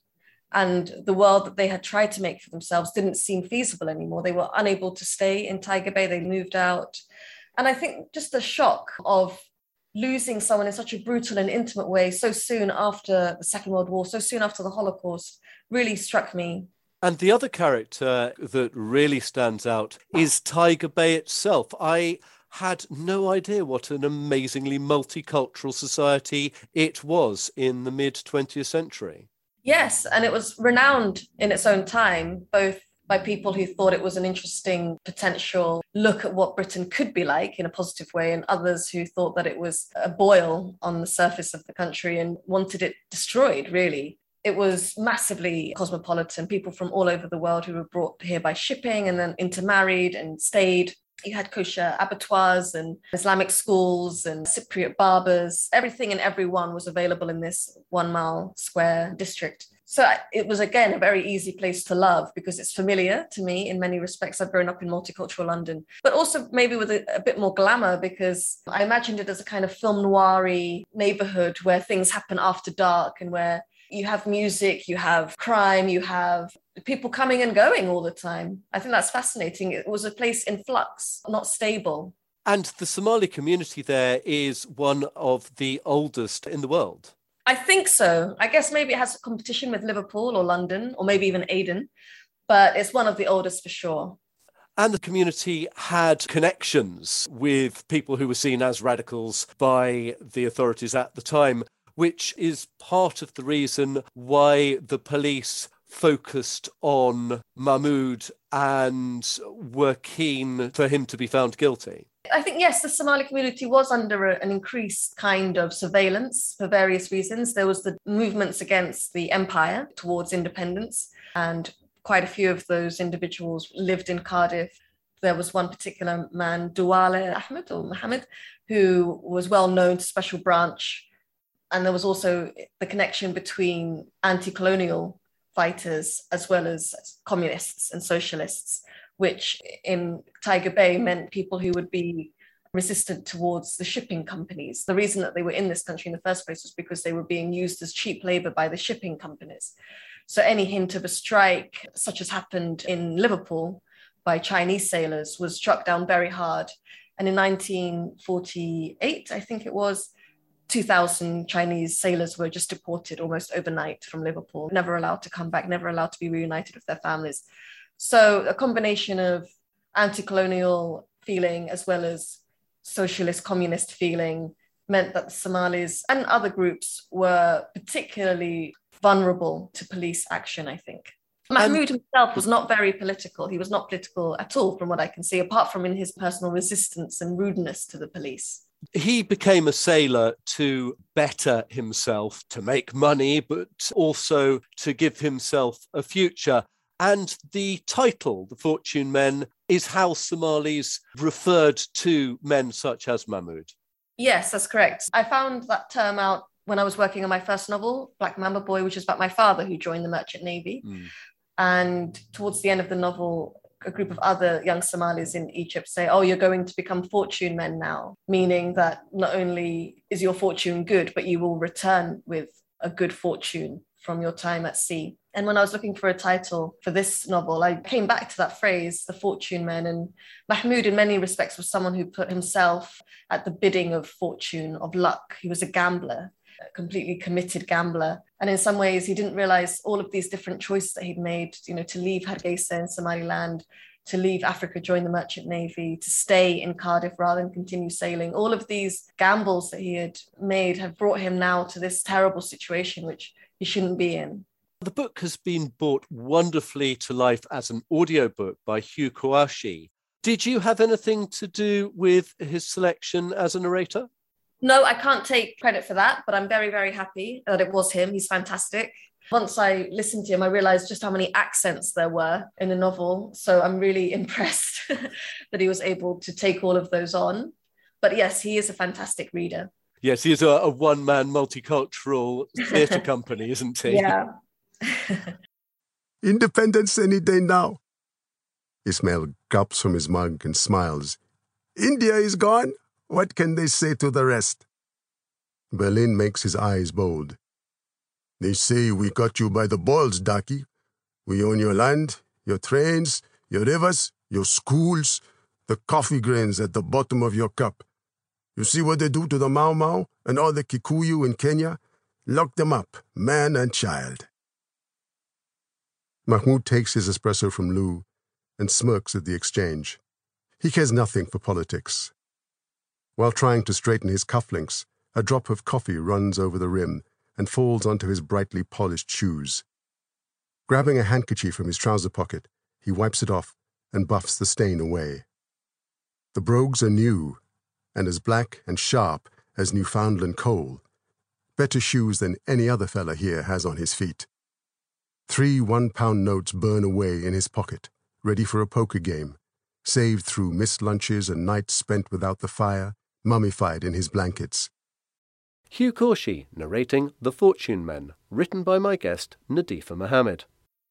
And the world that they had tried to make for themselves didn't seem feasible anymore. They were unable to stay in Tiger Bay. They moved out. And I think just the shock of losing someone in such a brutal and intimate way so soon after the Second World War, so soon after the Holocaust, really struck me. And the other character that really stands out is Tiger Bay itself. I had no idea what an amazingly multicultural society it was in the mid-twentieth century. Yes, and it was renowned in its own time, both by people who thought it was an interesting potential look at what Britain could be like in a positive way, and others who thought that it was a boil on the surface of the country and wanted it destroyed, really. It was massively cosmopolitan, people from all over the world who were brought here by shipping and then intermarried and stayed. You had kosher abattoirs and Islamic schools and Cypriot barbers. Everything and everyone was available in this one mile square district. So it was, again, a very easy place to love because it's familiar to me in many respects. I've grown up in multicultural London, but also maybe with a, a bit more glamour because I imagined it as a kind of film noir-y neighborhood where things happen after dark and where you have music, you have crime, you have people coming and going all the time. I think that's fascinating. It was a place in flux, not stable. And the Somali community there is one of the oldest in the world. I think so. I guess maybe it has a competition with Liverpool or London or maybe even Aden, but it's one of the oldest for sure. And the community had connections with people who were seen as radicals by the authorities at the time, which is part of the reason why the police focused on Mahmoud and were keen for him to be found guilty. I think, yes, the Somali community was under a, an increased kind of surveillance for various reasons. There was the movements against the empire towards independence, and quite a few of those individuals lived in Cardiff. There was one particular man, Douale Ahmed or Mohammed, who was well known to Special Branch. And there was also the connection between anti-colonial fighters as well as communists and socialists, which in Tiger Bay meant people who would be resistant towards the shipping companies. The reason that they were in this country in the first place was because they were being used as cheap labor by the shipping companies. So any hint of a strike, such as happened in Liverpool by Chinese sailors, was struck down very hard. And in nineteen forty-eight, I think it was, two thousand Chinese sailors were just deported almost overnight from Liverpool, never allowed to come back, never allowed to be reunited with their families. So a combination of anti-colonial feeling as well as socialist communist feeling meant that the Somalis and other groups were particularly vulnerable to police action, I think. Mahmoud himself was not very political. He was not political at all, from what I can see, apart from in his personal resistance and rudeness to the police. He became a sailor to better himself, to make money, but also to give himself a future. And the title, The Fortune Men, is how Somalis referred to men such as Mahmoud. Yes, that's correct. I found that term out when I was working on my first novel, Black Mamba Boy, which is about my father who joined the Merchant Navy. Mm. And towards the end of the novel, a group of other young Somalis in Egypt say, oh, you're going to become fortune men now, meaning that not only is your fortune good, but you will return with a good fortune from your time at sea. And when I was looking for a title for this novel, I came back to that phrase, the fortune men. And Mahmoud, in many respects, was someone who put himself at the bidding of fortune, of luck. He was a gambler, a completely committed gambler. And in some ways, he didn't realize all of these different choices that he'd made, you know, to leave Hargeisa in Somaliland, to leave Africa, join the Merchant Navy, to stay in Cardiff rather than continue sailing. All of these gambles that he had made have brought him now to this terrible situation, which he shouldn't be in. The book has been brought wonderfully to life as an audiobook by Hugh Kouachi. Did you have anything to do with his selection as a narrator? No, I can't take credit for that, but I'm very, very happy that it was him. He's fantastic. Once I listened to him, I realized just how many accents there were in the novel. So I'm really impressed that he was able to take all of those on. But yes, he is a fantastic reader. Yes, he is a, a one-man multicultural theatre company, isn't he? Yeah. Independence any day now. Ismail gulps from his mug and smiles. India is gone. What can they say to the rest? Berlin makes his eyes bold. They say we got you by the balls, Daki. We own your land, your trains, your rivers, your schools, the coffee grains at the bottom of your cup. You see what they do to the Mau Mau and all the Kikuyu in Kenya? Lock them up, man and child. Mahmoud takes his espresso from Lou and smirks at the exchange. He cares nothing for politics. While trying to straighten his cufflinks, a drop of coffee runs over the rim and falls onto his brightly polished shoes. Grabbing a handkerchief from his trouser pocket, he wipes it off and buffs the stain away. The brogues are new, and as black and sharp as Newfoundland coal. Better shoes than any other fella here has on his feet. Three one-pound notes burn away in his pocket, ready for a poker game, saved through missed lunches and nights spent without the fire, mummified in his blankets. Hugh Corshi narrating The Fortune Men, written by my guest Nadifa Mohammed.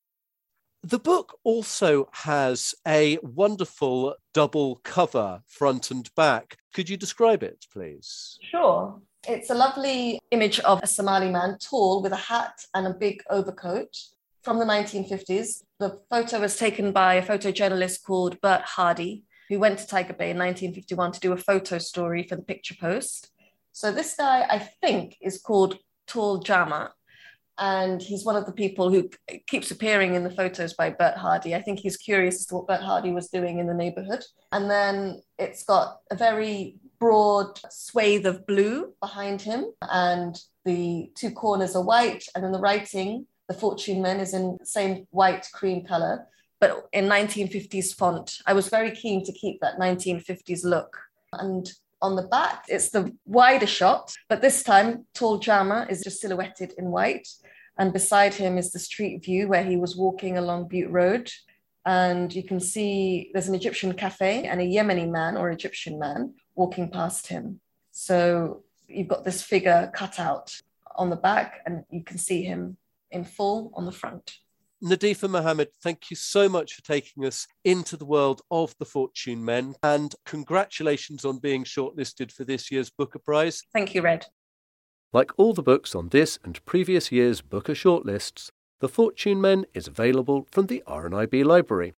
The book also has a wonderful double cover, front and back. Could you describe it, please? Sure. It's a lovely image of a Somali man, tall, with a hat and a big overcoat from the nineteen fifties. The photo was taken by a photojournalist called Bert Hardy, who went to Tiger Bay in nineteen fifty-one to do a photo story for the Picture Post. So this guy, I think, is called Tall Jama, and he's one of the people who keeps appearing in the photos by Bert Hardy. I think he's curious as to what Bert Hardy was doing in the neighborhood. And then it's got a very broad swathe of blue behind him, and the two corners are white, and then the writing, The Fortune Men, is in the same white cream color, but in nineteen fifties font. I was very keen to keep that nineteen fifties look. And on the back, it's the wider shot, but this time Tall Jama is just silhouetted in white, and beside him is the street view where he was walking along Butte Road. And you can see there's an Egyptian cafe and a Yemeni man or Egyptian man walking past him. So you've got this figure cut out on the back, and you can see him in full on the front. Nadifa Mohammed, thank you so much for taking us into the world of The Fortune Men, and congratulations on being shortlisted for this year's Booker Prize. Thank you, Red. Like all the books on this and previous year's Booker shortlists, The Fortune Men is available from the R N I B library.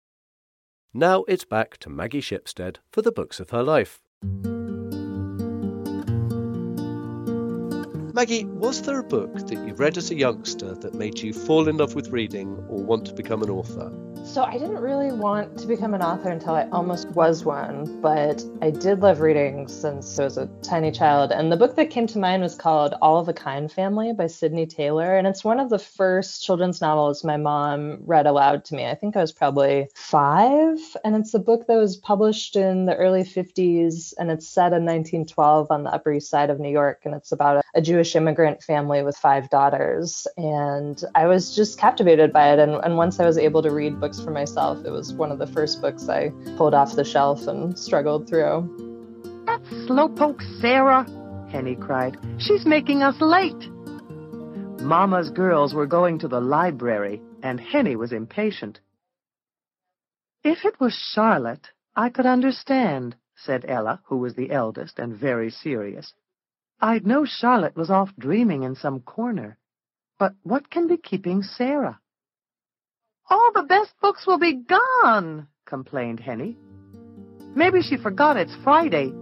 Now it's back to Maggie Shipstead for the books of her life. Maggie, was there a book that you read as a youngster that made you fall in love with reading or want to become an author? So I didn't really want to become an author until I almost was one, but I did love reading since I was a tiny child. And the book that came to mind was called All of a Kind Family by Sydney Taylor. And it's one of the first children's novels my mom read aloud to me. I think I was probably five. And it's a book that was published in the early fifties, and it's set in nineteen twelve on the Upper East Side of New York. And it's about a, a Jewish immigrant family with five daughters. And I was just captivated by it. And, and once I was able to read books for myself, it was one of the first books I pulled off the shelf and struggled through. That slowpoke Sarah, Henny cried. She's making us late. Mama's girls were going to the library, and Henny was impatient. If it was Charlotte, I could understand, said Ella, who was the eldest and very serious. I'd know Charlotte was off dreaming in some corner. But what can be keeping Sarah? All the best books will be gone, complained Henny. Maybe she forgot it's Friday.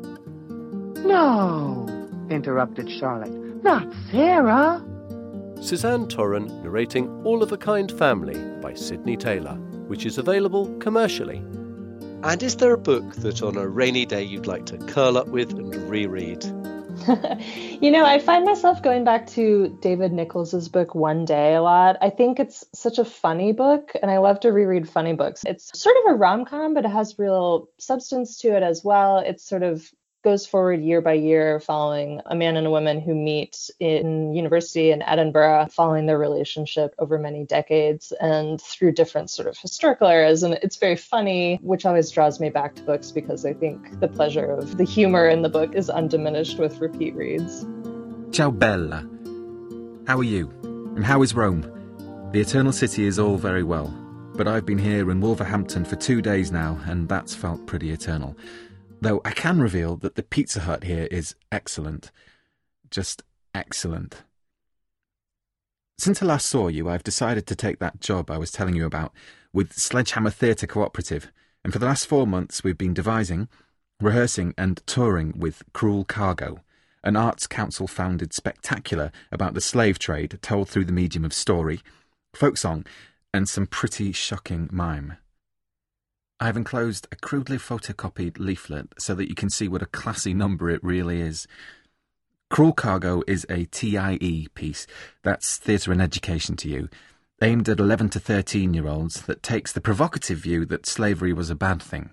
No, interrupted Charlotte. Not Sarah. Suzanne Torren narrating All of a Kind Family by Sydney Taylor, which is available commercially. And is there a book that on a rainy day you'd like to curl up with and reread? You know, I find myself going back to David Nichols's book One Day a lot. I think it's such a funny book, and I love to reread funny books. It's sort of a rom-com, but it has real substance to it as well. It's sort of goes forward year by year, following a man and a woman who meet in university in Edinburgh, following their relationship over many decades and through different sort of historical eras. And it's very funny, which always draws me back to books because I think the pleasure of the humor in the book is undiminished with repeat reads. Ciao Bella. How are you? And how is Rome? The Eternal City is all very well, but I've been here in Wolverhampton for two days now, and that's felt pretty eternal. Though I can reveal that the Pizza Hut here is excellent. Just excellent. Since I last saw you, I've decided to take that job I was telling you about with Sledgehammer Theatre Cooperative, and for the last four months we've been devising, rehearsing and touring with Cruel Cargo, an Arts Council-founded spectacular about the slave trade told through the medium of story, folk song, and some pretty shocking mime. I have enclosed a crudely photocopied leaflet so that you can see what a classy number it really is. Cruel Cargo is a T I E piece, that's theatre and education to you, aimed at eleven to thirteen-year-olds that takes the provocative view that slavery was a bad thing.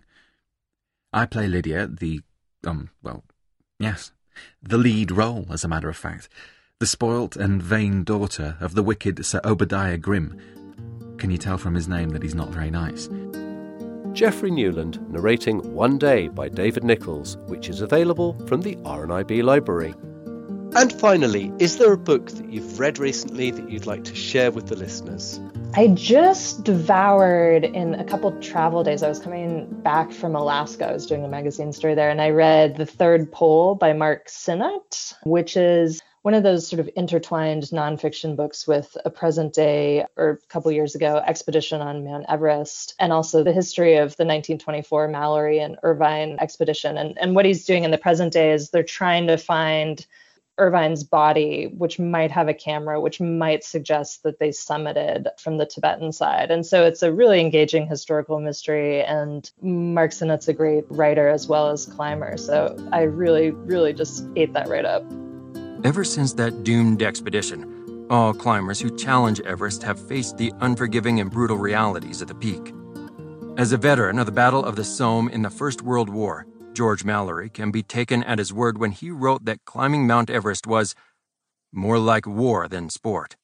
I play Lydia, the, um, well, yes, the lead role, as a matter of fact, the spoilt and vain daughter of the wicked Sir Obadiah Grimm. Can you tell from his name that he's not very nice? Geoffrey Newland narrating One Day by David Nichols, which is available from the R N I B library. And finally, is there a book that you've read recently that you'd like to share with the listeners? I just devoured in a couple travel days. I was coming back from Alaska. I was doing a magazine story there, and I read The Third Pole by Mark Sinnott, which is one of those sort of intertwined nonfiction books with a present day, or a couple years ago, expedition on Mount Everest, and also the history of the nineteen twenty-four Mallory and Irvine expedition. And, and what he's doing in the present day is they're trying to find Irvine's body, which might have a camera, which might suggest that they summited from the Tibetan side. And so it's a really engaging historical mystery. And Mark Sinnott's a great writer as well as climber. So I really, really just ate that right up. Ever since that doomed expedition, all climbers who challenge Everest have faced the unforgiving and brutal realities of the peak. As a veteran of the Battle of the Somme in the First World War, George Mallory can be taken at his word when he wrote that climbing Mount Everest was more like war than sport.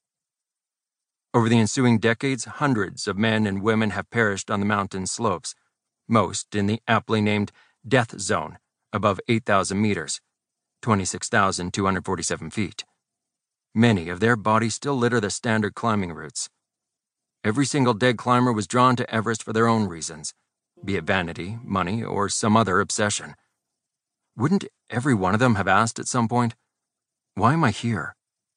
Over the ensuing decades, hundreds of men and women have perished on the mountain slopes, most in the aptly named Death Zone, above eight thousand meters, twenty-six thousand two hundred forty-seven feet. Many of their bodies still litter the standard climbing routes. Every single dead climber was drawn to Everest for their own reasons, be it vanity, money, or some other obsession. Wouldn't every one of them have asked at some point, why am I here?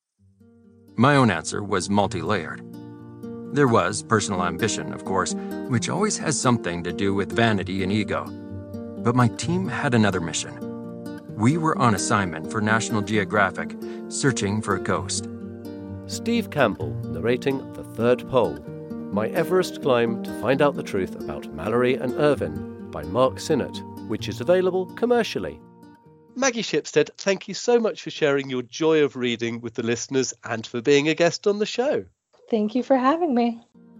My own answer was multi-layered. There was personal ambition, of course, which always has something to do with vanity and ego. But my team had another mission. We were on assignment for National Geographic, searching for a ghost. Steve Campbell narrating The Third Pole, My Everest Climb to Find Out the Truth About Mallory and Irvine by Mark Sinnott, which is available commercially. Maggie Shipstead, thank you so much for sharing your joy of reading with the listeners and for being a guest on the show. Thank you for having me.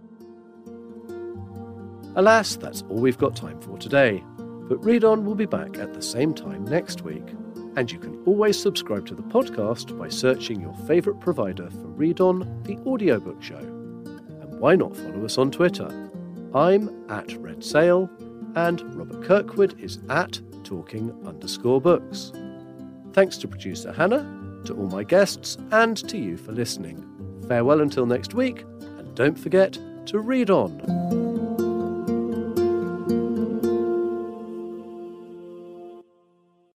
Alas, that's all we've got time for today. But Read On will be back at the same time next week. And you can always subscribe to the podcast by searching your favourite provider for Read On, the audiobook show. And why not follow us on Twitter? I'm at Red Sail, and Robert Kirkwood is at Talking underscore books. Thanks to producer Hannah, to all my guests, and to you for listening. Farewell until next week, and don't forget to read on.